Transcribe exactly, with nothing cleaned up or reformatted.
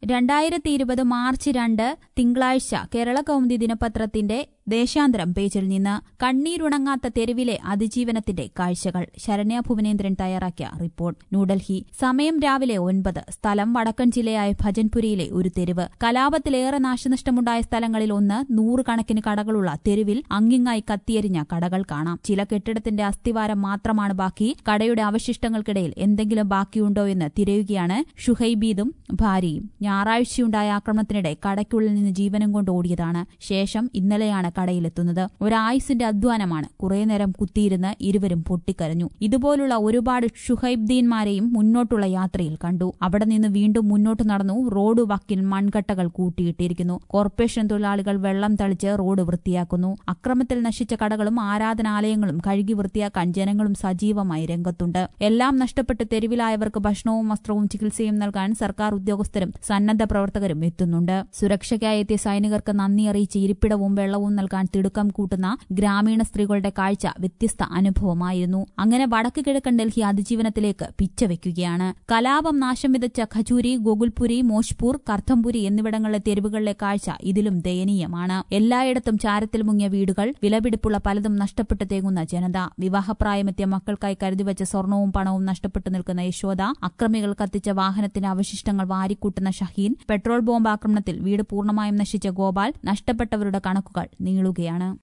രണ്ടായിരത്തി ഇരുപത് മാർച്ച് രണ്ട് തിങ്കളാഴ്ച കേരള കൗമുദി ദിനപത്രത്തിന്റെ ദേശാന്തരം പേജിൽ നിന്ന് കണ്ണീരുണങ്ങാത്ത തെരുവിലെ അതിജീവനത്തിന്റെ കാഴ്ചകൾ. ശരണ്യ ഭുവനേന്ദ്രൻ തയ്യാറാക്കിയ റിപ്പോർട്ട്. ന്യൂഡൽഹി. സമയം രാവിലെ ഒൻപത്. സ്ഥലം വടക്കൻ ജില്ലയായ ഭജൻപുരിയിലെ ഒരു തെരുവ്. കലാപത്തിലേറെ നാശനഷ്ടമുണ്ടായ സ്ഥലങ്ങളിൽ ഒന്ന്. നൂറുകണക്കിന് കടകളുള്ള തെരുവിൽ അങ്ങിങ്ങായി കത്തിയെരിഞ്ഞ കടകൾ കാണാം. ചില കെട്ടിടത്തിന്റെ അസ്ഥിവാരം മാത്രമാണ് ബാക്കി. കടയുടെ അവശിഷ്ടങ്ങൾക്കിടയിൽ എന്തെങ്കിലും ബാക്കിയുണ്ടോ എന്ന് തിരയുകയാണ് ഷുഹൈബീദും ഭാര്യയും. ഞായറാഴ്ചയുണ്ടായ ആക്രമണത്തിനിടെ കടയ്ക്കുള്ളിൽ നിന്ന് ജീവനും കൊണ്ട് ഓടിയതാണ്. ശേഷം ഇന്നലെയാണ് കടയിലെത്തുന്നത്. ഒരായുസിന്റെ അധ്വാനമാണ്. കുറേ നേരം കുത്തിയിരുന്ന് ഇരുവരും പൊട്ടിക്കരഞ്ഞു. ഇതുപോലുള്ള ഒരുപാട് ഷുഹൈബ്ദീന്മാരെയും മുന്നോട്ടുള്ള യാത്രയിൽ കണ്ടു. അവിടെ നിന്ന് വീണ്ടും മുന്നോട്ട് നടന്നു. റോഡ് വക്കിൽ മൺകട്ടകൾ കൂട്ടിയിട്ടിരിക്കുന്നു. കോർപ്പറേഷൻ തൊഴിലാളികൾ വെള്ളം തളിച്ച് റോഡ് വൃത്തിയാക്കുന്നു. അക്രമത്തിൽ നശിച്ച കടകളും ആരാധനാലയങ്ങളും കഴുകി വൃത്തിയാക്കാൻ ജനങ്ങളും സജീവമായി രംഗത്തുണ്ട്. എല്ലാം നഷ്ടപ്പെട്ട് തെരുവിലായവർക്ക് ഭക്ഷണവും വസ്ത്രവും ചികിത്സയും നൽകാൻ സർക്കാർ ഉദ്യോഗസ്ഥരും സന്നദ്ധ പ്രവർത്തകരും എത്തുന്നുണ്ട്. സുരക്ഷയ്ക്കായി എത്തിയ സൈനികർക്ക് നന്ദി അറിയിച്ച് ഇരിപ്പിടവും വെള്ളവും നൽകാൻ തിടുക്കം കൂട്ടുന്ന ഗ്രാമീണ സ്ത്രീകളുടെ കാഴ്ച വ്യത്യസ്ത അനുഭവമായിരുന്നു. അങ്ങനെ വടക്ക് കിഴക്കൻ ഡൽഹി അതിജീവനത്തിലേക്ക് പിച്ചവെക്കുകയാണ്. കലാപം നാശം വിതച്ച ഖജൂരി, ഗോകുൽപുരി, മോജ്പൂർ, കർത്തംപുരി എന്നിവിടങ്ങളിലെ തെരുവുകളിലെ കാഴ്ച ഇതിലും ദയനീയമാണ്. എല്ലായിടത്തും ചാരത്തിൽ മുങ്ങിയ വീടുകൾ, വിലപിടിപ്പുള്ള പലതും നഷ്ടപ്പെട്ട് തേങ്ങുന്ന ജനത, വിവാഹപ്രായമെത്തിയ മക്കൾക്കായി കരുതിവച്ച സ്വർണവും പണവും നഷ്ടപ്പെട്ടു നിൽക്കുന്ന യശോദ, അക്രമികൾ കത്തിച്ച വാഹനത്തിന്റെ അവശിഷ്ടങ്ങൾ വാരിക്കൂട്ടുന്ന ഷഹീൻ, പെട്രോൾ ബോംബ് ആക്രമണത്തിൽ വീട് പൂർണ്ണമായും നശിച്ച ഗോപാൽ, നഷ്ടപ്പെട്ടവരുടെ കണക്കുകൾ നീളുകയാണ്.